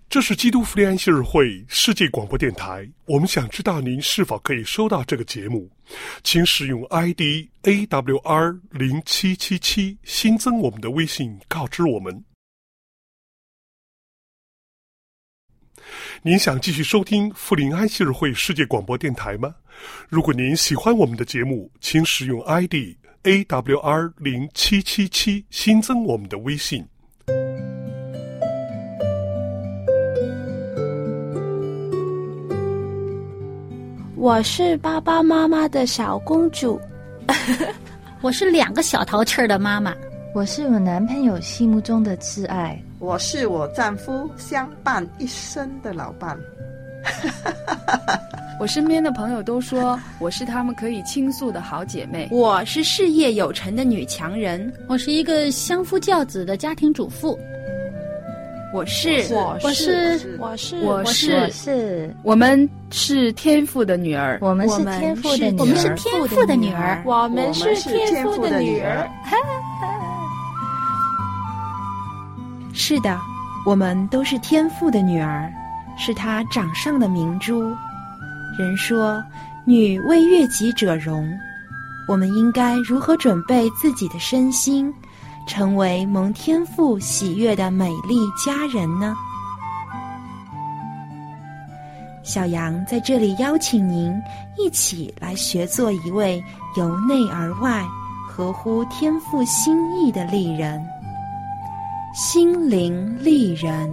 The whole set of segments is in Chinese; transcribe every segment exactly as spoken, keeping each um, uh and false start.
这是基督福利安息日会世界广播电台，我们想知道您是否可以收到这个节目，请使用 I D A W R 零七七七 新增我们的微信告知我们。您想继续收听福临安息日会世界广播电台吗？如果您喜欢我们的节目，请使用 I D A W R 零七七七 新增我们的微信。 我是爸爸妈妈的小公主。 我是两个小淘气儿的妈妈。 我是我男朋友心目中的挚爱。 我是我丈夫相伴一生的老伴。 我身边的朋友都说我是他们可以倾诉的好姐妹。 我是事业有成的女强人。 我是一个相夫教子的家庭主妇。 我是我是我是我是我是我们是天父的女儿。 我们是天父的女儿。 我们是天父的女儿。 我们是天父的女儿。 是的，我们都是天父的女儿，是他掌上的明珠。人说女为悦己者容，我们应该如何准备自己的身心，成为蒙天父喜悦的美丽佳人呢？小杨在这里邀请您一起来学做一位由内而外合乎天父心意的丽人，心灵丽人。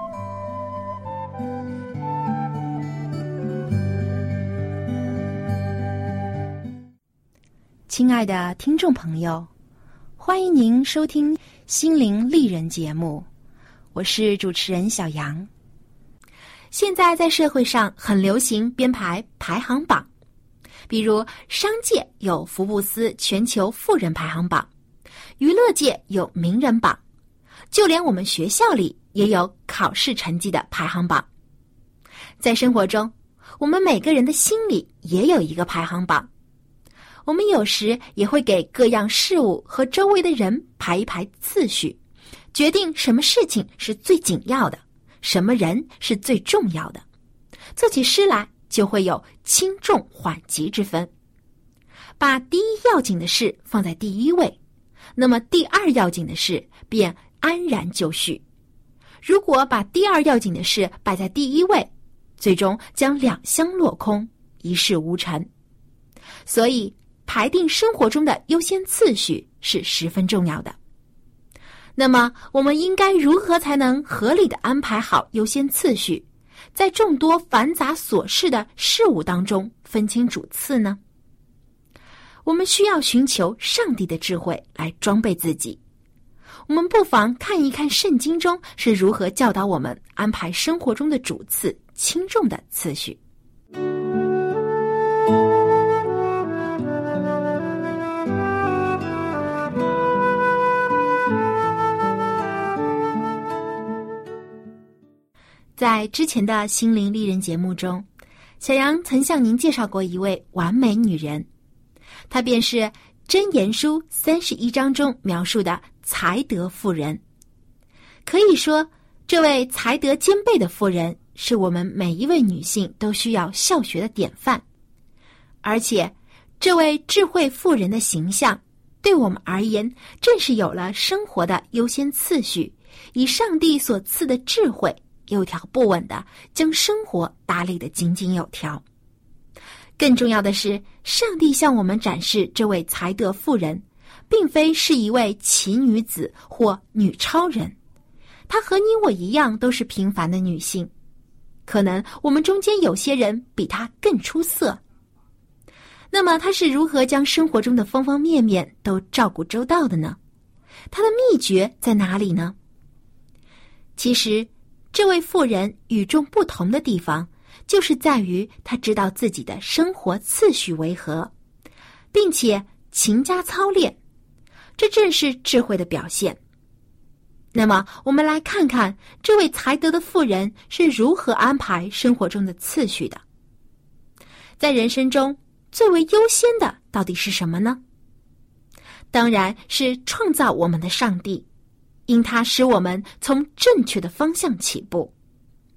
亲爱的听众朋友，欢迎您收听心灵丽人节目，我是主持人小杨。现在在社会上很流行编排排行榜，比如商界有福布斯全球富人排行榜，娱乐界有名人榜，就连我们学校里也有考试成绩的排行榜。在生活中，我们每个人的心里也有一个排行榜，我们有时也会给各样事物和周围的人排一排次序，决定什么事情是最紧要的，什么人是最重要的。做起诗来就会有轻重缓急之分，把第一要紧的事放在第一位，那么第二要紧的事便安然就绪。如果把第二要紧的事摆在第一位，最终将两相落空，一事无成。所以排定生活中的优先次序是十分重要的。那么我们应该如何才能合理地安排好优先次序，在众多繁杂琐事的事物当中分清主次呢？我们需要寻求上帝的智慧来装备自己。我们不妨看一看圣经中是如何教导我们安排生活中的主次轻重的次序。在之前的心灵丽人节目中，小杨曾向您介绍过一位完美女人，她便是箴言书三十一章中描述的才德妇人。可以说，这位才德兼备的妇人是我们每一位女性都需要效学的典范。而且这位智慧妇人的形象对我们而言正是有了生活的优先次序，以上帝所赐的智慧有条不紊地将生活打理得井井有条。更重要的是，上帝向我们展示这位才德妇人并非是一位奇女子或女超人，她和你我一样都是平凡的女性，可能我们中间有些人比她更出色。那么她是如何将生活中的方方面面都照顾周到的呢？她的秘诀在哪里呢？其实这位妇人与众不同的地方，就是在于她知道自己的生活次序为何，并且勤加操练，这正是智慧的表现。那么我们来看看这位才德的妇人是如何安排生活中的次序的。在人生中最为优先的到底是什么呢？当然是创造我们的上帝，因他使我们从正确的方向起步。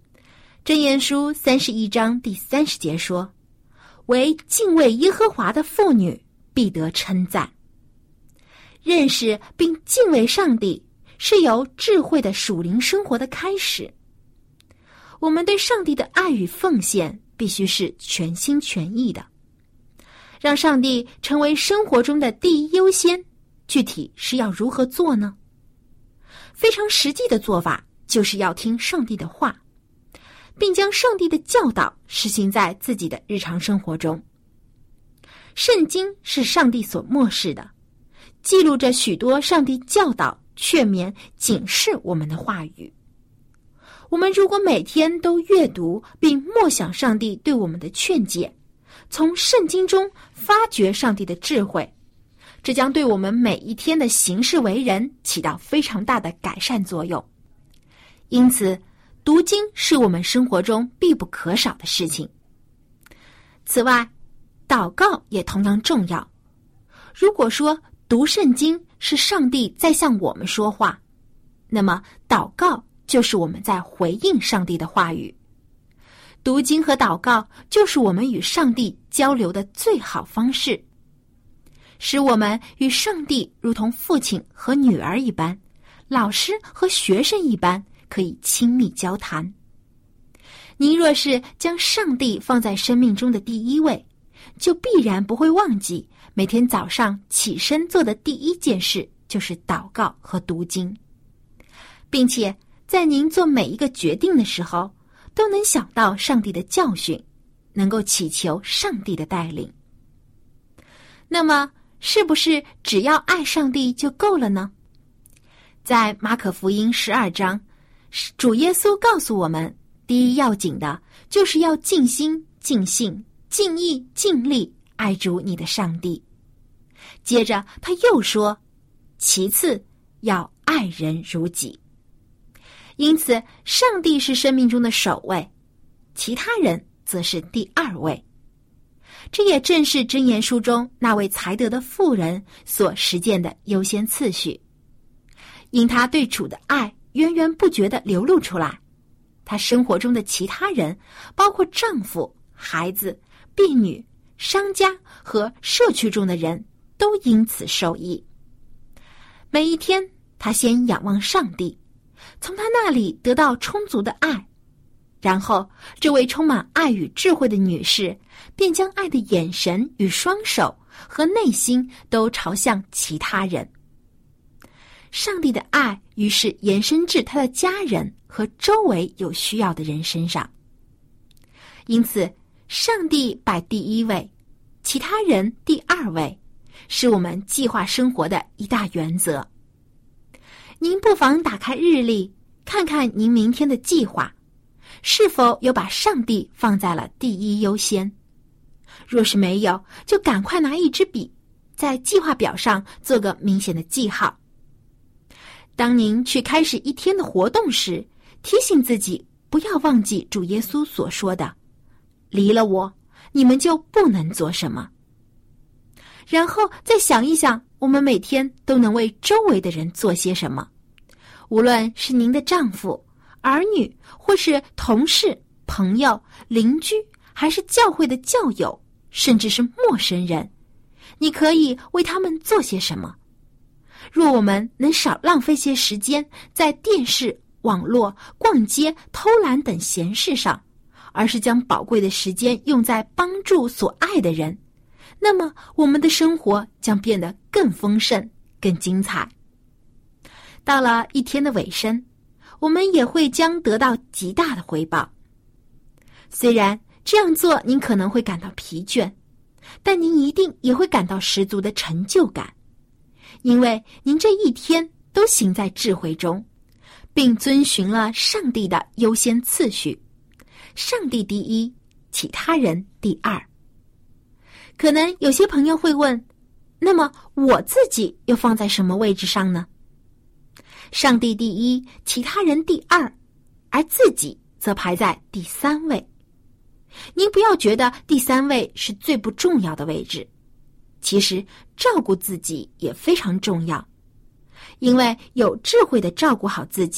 箴言书三十一章第三十节说，为敬畏耶和华的妇女必得称赞。认识并敬畏上帝是由智慧的属灵生活的开始。我们对上帝的爱与奉献必须是全心全意的，让上帝成为生活中的第一优先。具体是要如何做呢？非常实际的做法就是要听上帝的话，并将上帝的教导实行在自己的日常生活中。圣经是上帝所默示的，记录着许多上帝教导、劝勉、警示我们的话语。我们如果每天都阅读并默想上帝对我们的劝解，从圣经中发掘上帝的智慧，这将对我们每一天的行事为人起到非常大的改善作用。因此，读经是我们生活中必不可少的事情。此外，祷告也同样重要。如果说读圣经是上帝在向我们说话，那么祷告就是我们在回应上帝的话语。读经和祷告就是我们与上帝交流的最好方式，使我们与上帝如同父亲和女儿一般，老师和学生一般，可以亲密交谈。您若是将上帝放在生命中的第一位，就必然不会忘记每天早上起身做的第一件事就是祷告和读经，并且在您做每一个决定的时候，都能想到上帝的教训，能够祈求上帝的带领。那么，是不是只要爱上帝就够了呢？在马可福音十二章，主耶稣告诉我们，第一要紧的就是要尽心、尽性、尽意、尽力爱主你的上帝。接着他又说，其次要爱人如己。因此，上帝是生命中的首位，其他人则是第二位。这也正是箴言书中那位才德的妇人所实践的优先次序。因他对主的爱源源不绝地流露出来，他生活中的其他人，包括丈夫、孩子、婢女、商家和社区中的人，都因此受益。每一天，他先仰望上帝，从他那里得到充足的爱，然后这位充满爱与智慧的女士便将爱的眼神与双手和内心都朝向其他人。上帝的爱于是延伸至他的家人和周围有需要的人身上。因此，上帝摆第一位，其他人第二位，是我们计划生活的一大原则。您不妨打开日历，看看您明天的计划，是否有把上帝放在了第一优先？若是没有，就赶快拿一支笔，在计划表上做个明显的记号。当您去开始一天的活动时，提醒自己不要忘记主耶稣所说的，离了我，你们就不能做什么。然后再想一想，我们每天都能为周围的人做些什么，无论是您的丈夫、儿女，或是同事、朋友、邻居，还是教会的教友，甚至是陌生人，你可以为他们做些什么？若我们能少浪费些时间在电视、网络、逛街、偷懒等闲事上，而是将宝贵的时间用在帮助所爱的人，那么我们的生活将变得更丰盛、更精彩。到了一天的尾声，我们也会将得到极大的回报。虽然这样做您可能会感到疲倦，但您一定也会感到十足的成就感，因为您这一天都行在智慧中，并遵循了上帝的优先次序，上帝第一，其他人第二。可能有些朋友会问，那么我自己又放在什么位置上呢？上帝第一，其他人第二，而自己则排在第三位。您不要觉得第三位是最不重要的位置，其实照顾自己也非常重要，因为有智慧地照顾好自己，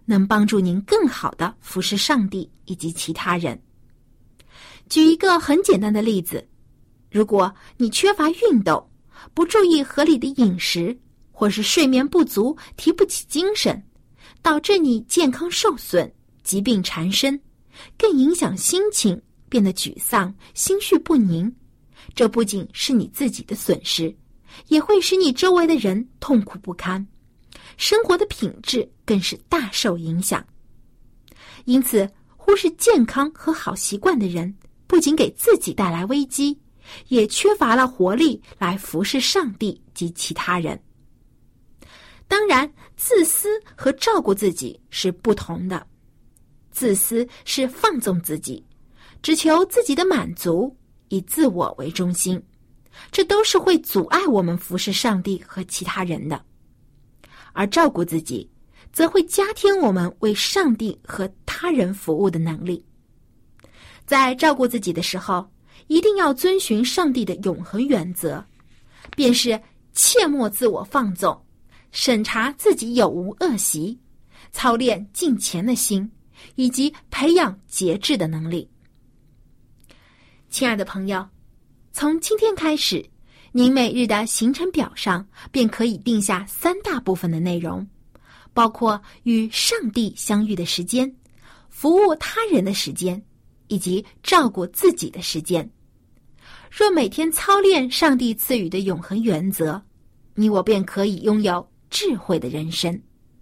能帮助您更好地服侍上帝以及其他人。举一个很简单的例子，如果你缺乏运动，不注意合理的饮食，或是睡眠不足，提不起精神，导致你健康受损，疾病缠身，更影响心情，变得沮丧，心绪不宁，这不仅是你自己的损失，也会使你周围的人痛苦不堪，生活的品质更是大受影响。因此，忽视健康和好习惯的人，不仅给自己带来危机，也缺乏了活力来服侍上帝及其他人。当然，自私和照顾自己是不同的。自私是放纵自己，只求自己的满足，以自我为中心，这都是会阻碍我们服侍上帝和其他人的。而照顾自己，则会加添我们为上帝和他人服务的能力。在照顾自己的时候，一定要遵循上帝的永恒原则，便是切莫自我放纵，审查自己有无恶习，操练敬虔的心，以及培养节制的能力。亲爱的朋友，从今天开始，您每日的行程表上便可以定下三大部分的内容，包括与上帝相遇的时间、服务他人的时间，以及照顾自己的时间。若每天操练上帝赐予的永恒原则，你我便可以拥有智慧的人生。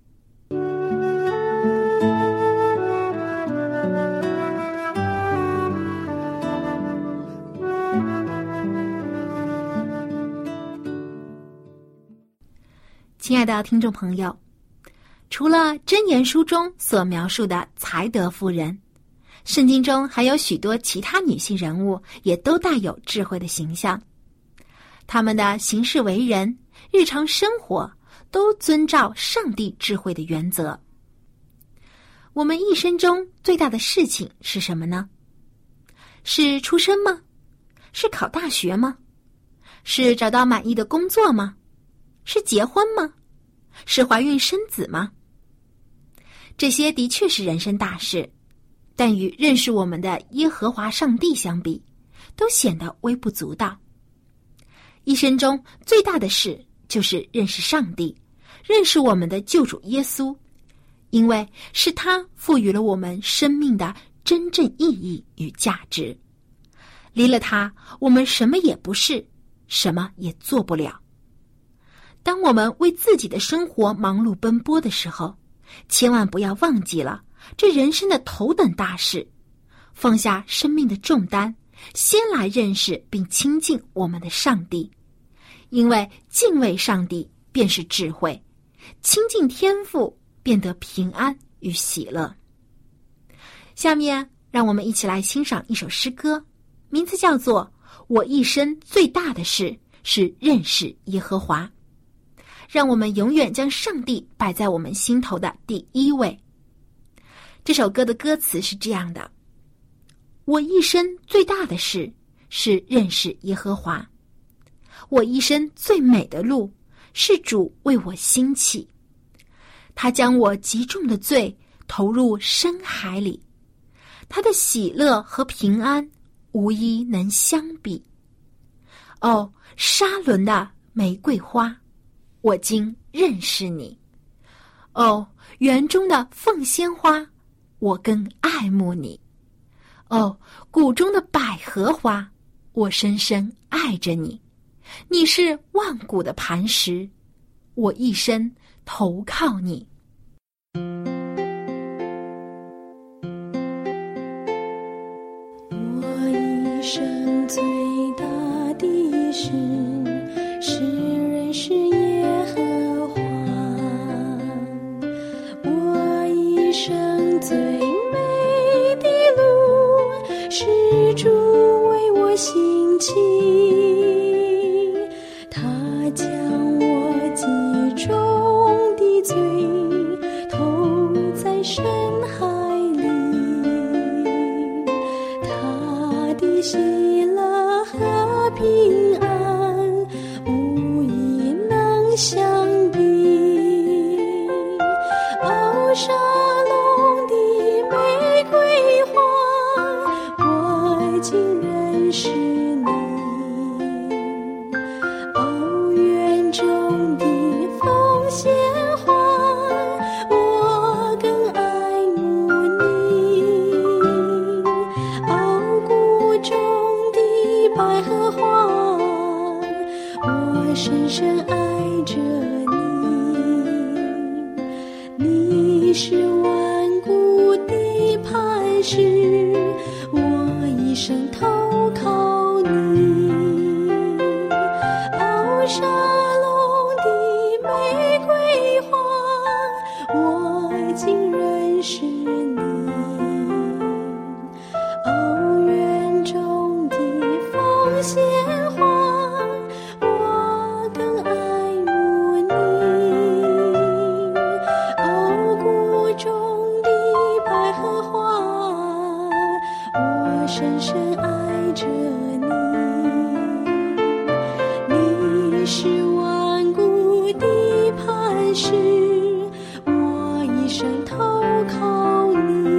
亲爱的听众朋友，除了箴言书中所描述的才德妇人，圣经中还有许多其他女性人物也都带有智慧的形象。她们的行事为人、日常生活都遵照上帝智慧的原则。我们一生中最大的事情是什么呢？是出生吗？是考大学吗？是找到满意的工作吗？是结婚吗？是怀孕生子吗？这些的确是人生大事，但与认识我们的耶和华上帝相比，都显得微不足道。一生中最大的事就是认识上帝，认识我们的救主耶稣，因为是他赋予了我们生命的真正意义与价值。离了他，我们什么也不是，什么也做不了。当我们为自己的生活忙碌奔波的时候，千万不要忘记了这人生的头等大事，放下生命的重担，先来认识并亲近我们的上帝。因为敬畏上帝便是智慧，亲近天父便得平安与喜乐。下面让我们一起来欣赏一首诗歌，名字叫做《我一生最大的事是认识耶和华》。让我们永远将上帝摆在我们心头的第一位。这首歌的歌词是这样的：我一生最大的事是认识耶和华，我一生最美的路是主为我兴起，他将我极重的罪投入深海里，他的喜乐和平安无一能相比。哦，沙伦的玫瑰花，我今认识你。哦，园中的凤仙花，我更爱慕你。哦，谷中的百合花，我深深爱着你。你是万古的磐石，我一生投靠你。 我一生最大的事是认识耶和华，我一生最美的路是主为我兴起，他将我极重的罪投在深海里，他的喜乐和平安无一能相比。哦，沙竟认识你。哦，园中的凤仙花，我更爱慕你。哦，谷中的百合花，我深深爱着你。你是万古的磐石，我一生投靠你。哦，沙龙的玫瑰花，我竟认识你。哦，园中的凤仙花，我更爱慕你。哦，谷中的百合花，我深深爱着你。你是万古的磐石，我一生投靠你。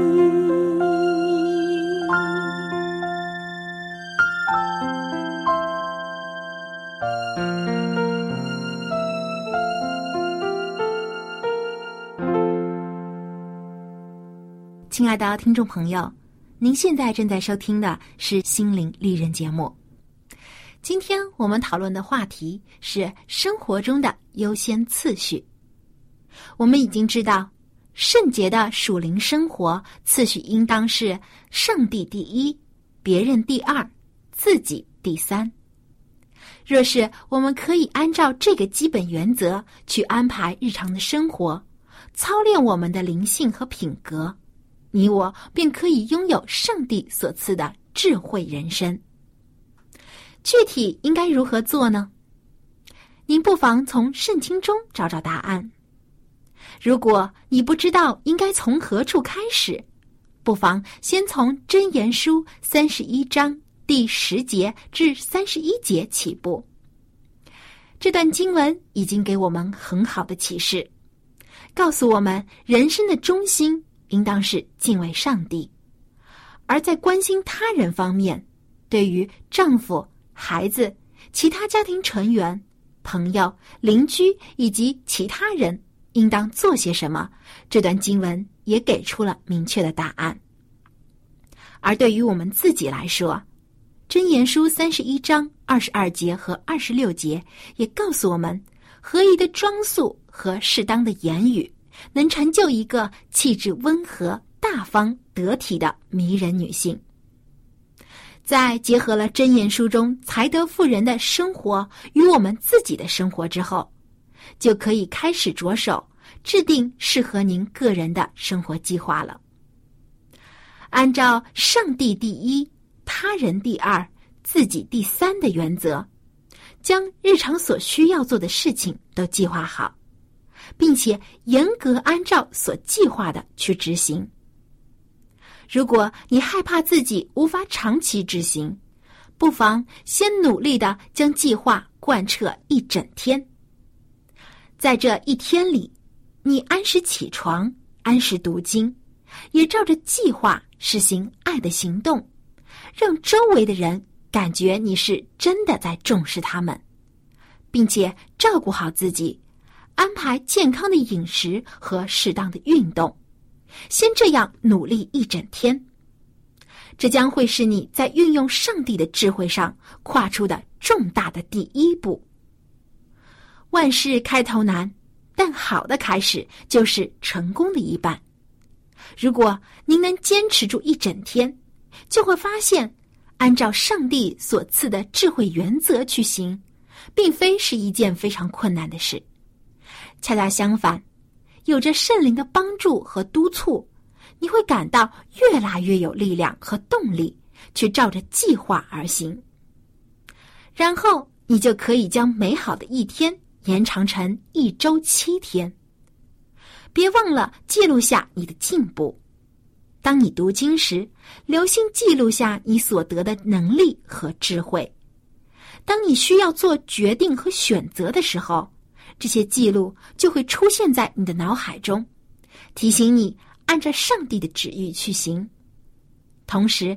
亲爱的听众朋友，您现在正在收听的是心灵丽人节目。今天我们讨论的话题是生活中的优先次序。我们已经知道，圣洁的属灵生活次序应当是上帝第一，别人第二，自己第三。若是我们可以按照这个基本原则去安排日常的生活，操练我们的灵性和品格，你我便可以拥有上帝所赐的智慧人生。具体应该如何做呢？您不妨从圣经中找找答案。如果你不知道应该从何处开始，不妨先从箴言书三十一章第十节至三十一节起步。这段经文已经给我们很好的启示，告诉我们人生的中心应当是敬畏上帝，而在关心他人方面，对于丈夫、孩子、其他家庭成员、朋友、邻居以及其他人应当做些什么，这段经文也给出了明确的答案。而对于我们自己来说，箴言书三十一章二十二节和二十六节也告诉我们，合宜的装束和适当的言语能成就一个气质温和、大方、得体的迷人女性。在结合了箴言书中才德妇人的生活与我们自己的生活之后，就可以开始着手制定适合您个人的生活计划了。按照上帝第一、他人第二、自己第三的原则，将日常所需要做的事情都计划好，并且严格按照所计划的去执行。如果你害怕自己无法长期执行，不妨先努力地将计划贯彻一整天。在这一天里，你按时起床，按时读经，也照着计划实行爱的行动，让周围的人感觉你是真的在重视他们，并且照顾好自己，安排健康的饮食和适当的运动，先这样努力一整天。这将会是你在运用上帝的智慧上跨出的重大的第一步。万事开头难，但好的开始就是成功的一半。如果您能坚持住一整天，就会发现按照上帝所赐的智慧原则去行，并非是一件非常困难的事。恰恰相反，有着圣灵的帮助和督促，你会感到越来越有力量和动力去照着计划而行。然后你就可以将美好的一天延长成一周七天。别忘了记录下你的进步。当你读经时，留心记录下你所得的能力和智慧。当你需要做决定和选择的时候，这些记录就会出现在你的脑海中，提醒你按照上帝的旨意去行。同时，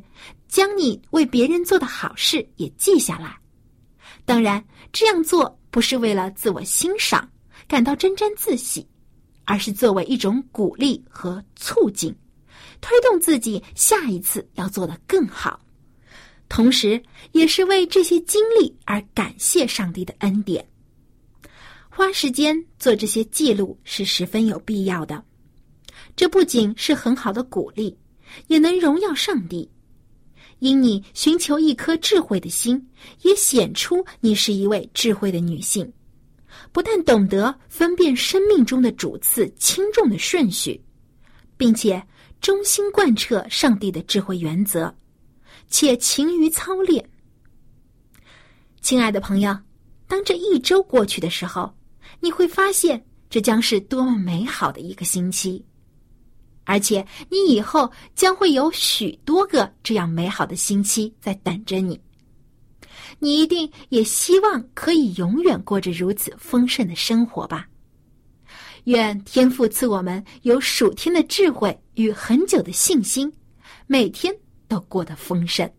将你为别人做的好事也记下来。当然，这样做不是为了自我欣赏，感到沾沾自喜，而是作为一种鼓励和促进，推动自己下一次要做得更好，同时也是为这些经历而感谢上帝的恩典。花时间做这些记录是十分有必要的，这不仅是很好的鼓励，也能荣耀上帝。因你寻求一颗智慧的心，也显出你是一位智慧的女性，不但懂得分辨生命中的主次轻重的顺序，并且忠心贯彻上帝的智慧原则，且勤于操练。亲爱的朋友，当这一周过去的时候，你会发现这将是多么美好的一个星期，而且你以后将会有许多个这样美好的星期在等着你。你一定也希望可以永远过着如此丰盛的生活吧。愿天父赐我们有属天的智慧与很久的信心，每天都过得丰盛。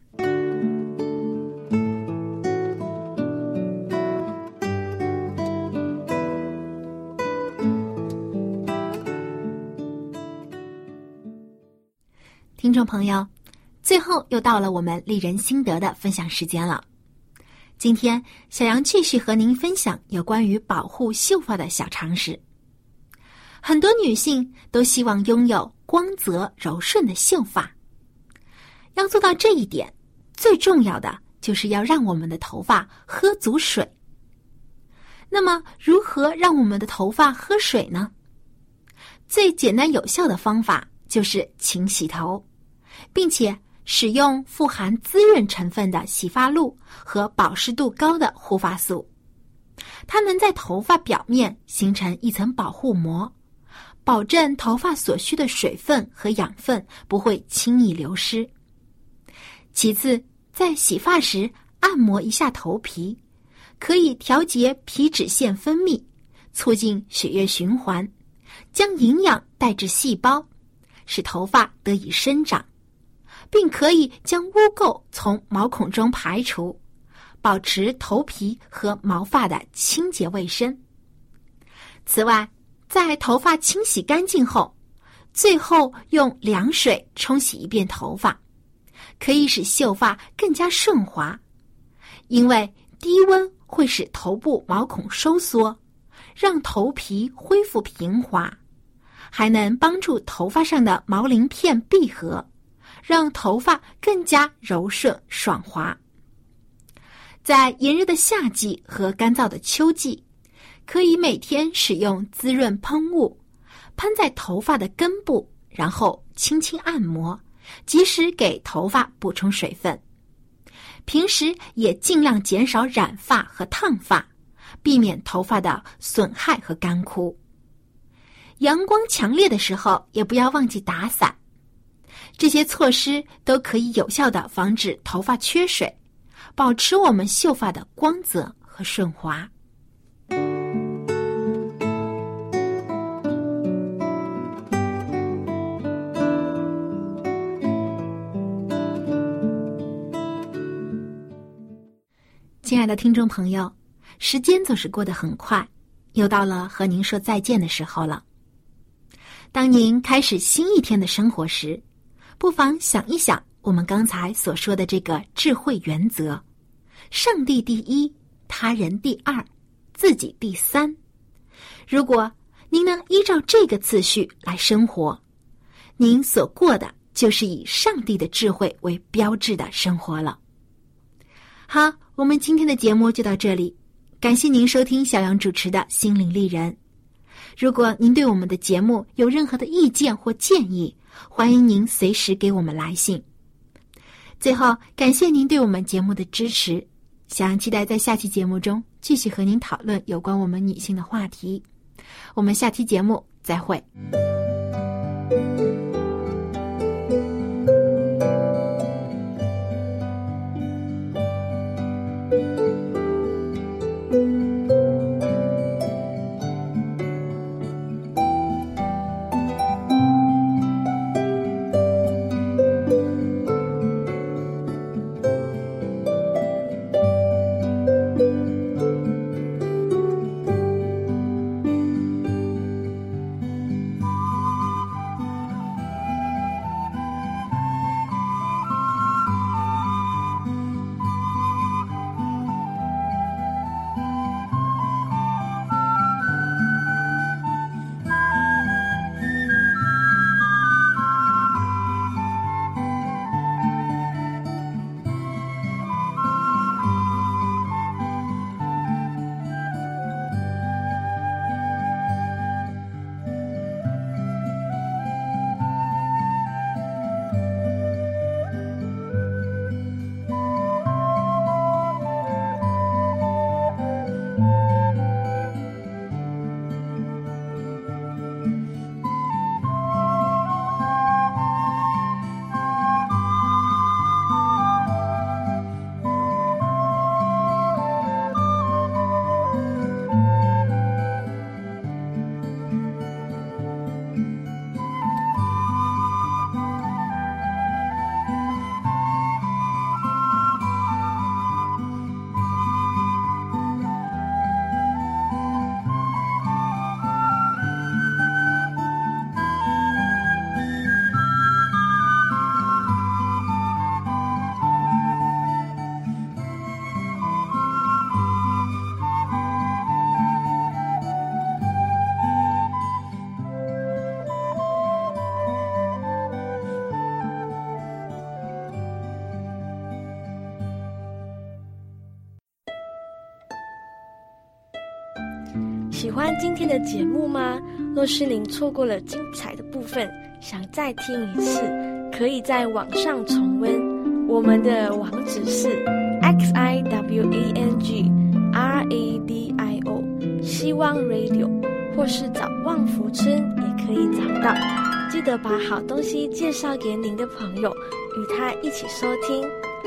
听众朋友，最后又到了我们丽人心得的分享时间了。今天小杨继续和您分享有关于保护秀发的小常识。很多女性都希望拥有光泽柔顺的秀发，要做到这一点，最重要的就是要让我们的头发喝足水。那么如何让我们的头发喝水呢？最简单有效的方法就是勤洗头，并且使用富含滋润成分的洗发露和保湿度高的护发素，它能在头发表面形成一层保护膜，保证头发所需的水分和养分不会轻易流失。其次，在洗发时按摩一下头皮，可以调节皮脂腺分泌，促进血液循环，将营养带至细胞，使头发得以生长，并可以将污垢从毛孔中排除，保持头皮和毛发的清洁卫生。此外，在头发清洗干净后，最后用凉水冲洗一遍头发，可以使秀发更加顺滑，因为低温会使头部毛孔收缩，让头皮恢复平滑，还能帮助头发上的毛鳞片闭合，让头发更加柔顺爽滑。在炎热的夏季和干燥的秋季，可以每天使用滋润喷雾，喷在头发的根部，然后轻轻按摩，及时给头发补充水分。平时也尽量减少染发和烫发，避免头发的损害和干枯。阳光强烈的时候，也不要忘记打伞。这些措施都可以有效地防止头发缺水，保持我们秀发的光泽和顺滑。亲爱的听众朋友，时间总是过得很快，又到了和您说再见的时候了。当您开始新一天的生活时，不妨想一想我们刚才所说的这个智慧原则：上帝第一，他人第二，自己第三。如果您能依照这个次序来生活，您所过的就是以上帝的智慧为标志的生活了。好，我们今天的节目就到这里，感谢您收听小杨主持的心灵丽人。如果您对我们的节目有任何的意见或建议，欢迎您随时给我们来信。最后，感谢您对我们节目的支持，小杨期待在下期节目中继续和您讨论有关我们女性的话题。我们下期节目再会。 喜欢今天的节目吗？若是您错过了精彩的部分，想再听一次，可以在网上重温。我们的网址是 x i w a n g r a d i o 希望 Radio， 或是找旺福村也可以找到。记得把好东西介绍给您的朋友，与他一起收听。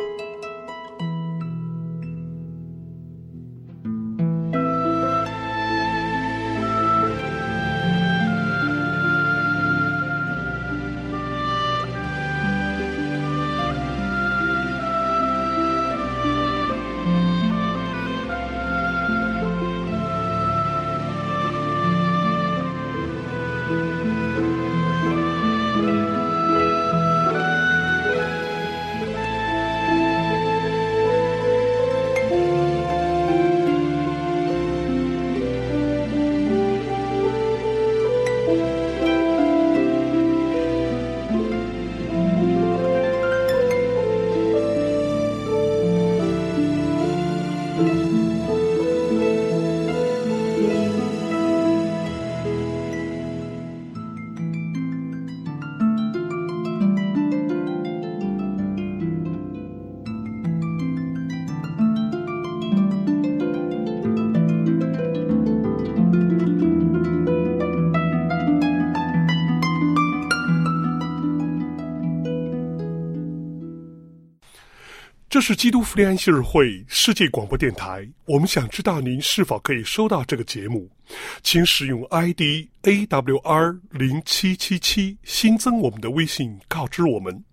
这是基督福利安息日会世界广播电台，我们想知道您是否可以收到这个节目，请使用 I D A W R 零七七七 新增我们的微信告知我们。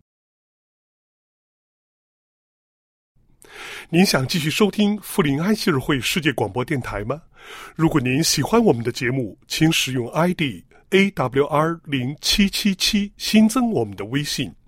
您想继续收听福临安息日会世界广播电台吗？如果您喜欢我们的节目，请使用 I D A W R 零七七七 新增我们的微信。